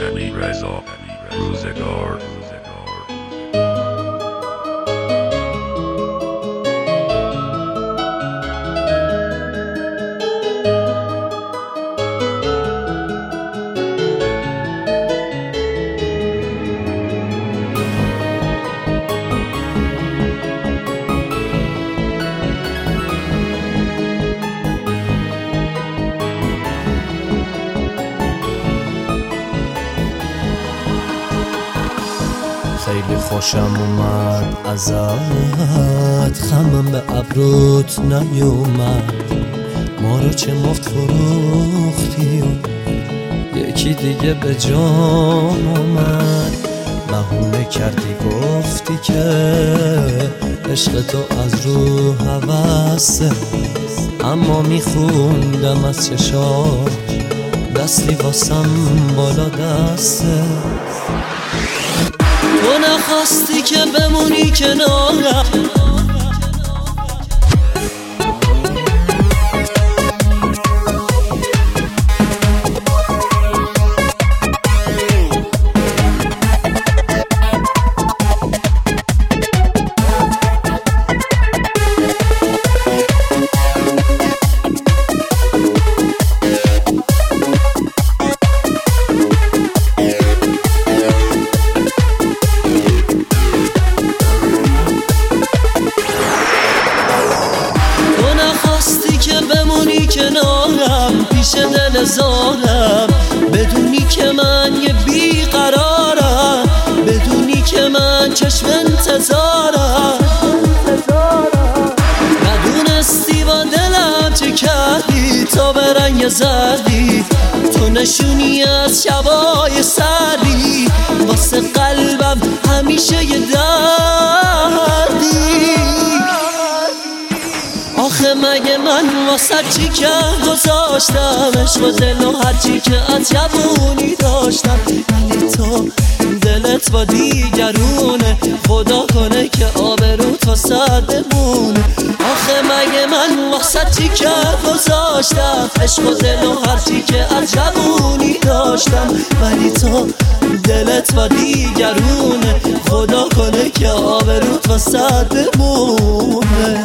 رضا روزگار. خیلی خوشم اومد ازت، خمم به ابروت نیومد. ما رو چه مفت فروختی و یکی دیگه به جام اومد. بهونه کردی گفتی که عشق تو از رو هوسه، اما میخوندم از چشات دستی واسم بالا دسته. تو نخواستی که بمونی کنارم، کنارم پیش دل زارم، بدونی که من یه بیقرارم، بدونی که من چشم انتظارم. ندونستی با دلم چه کردی تا به رنگ زردی، تو نشونی از شبای سردی، واسه قلبم همیشه یه دردی. آخه مگه من واسه چی که گذاشتم عشق و دل و هرچی که از جوونی داشتم، ولی تو دلت با دیگرونه، خدا کنه که آبروت واسه بمونه. آخه مگه من واسه چی که گذاشتم عشق و دل و هرچی که از جوونی داشتم، ولی تو دلت با دیگرونه، خدا کنه که آبروت واسه بمونه.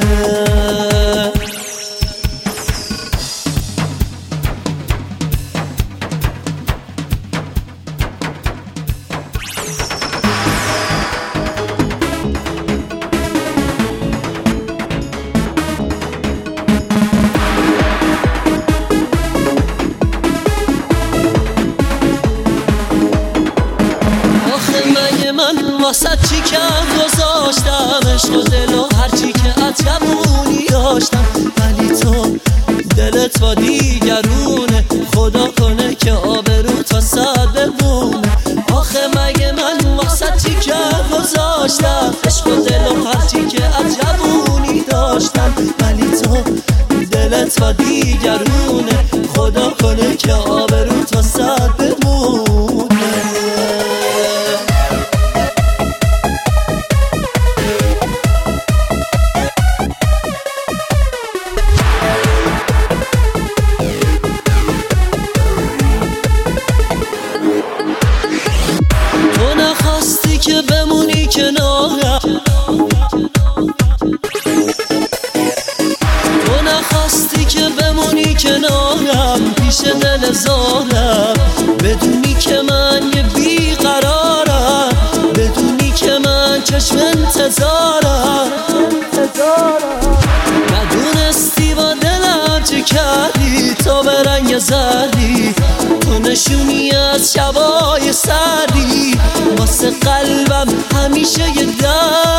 واسه چی که گذاشتم عشق و دل و هرچی که از جوونی داشتم، ولی تو دلت با دیگرونه، خدا کنه که آبروت واسه بمونه. آخه مگه من واسه چی که گذاشتم عشق و دل و هرچی که از جوونی داشتم، ولی تو دلت با دیگرونه، خدا کنه که آبروت واسه بمونه. که بمونی کنارم، تو نخواستی که بمونی کنارم پیش دل زارم، بدونی که من یه بیقرارم، بدونی که من چشم انتظارم. ندونستی با دلم چه کردی تا به رنگ زردی، تو نشونی از شبای سردی، واسه قلبم همیشه یه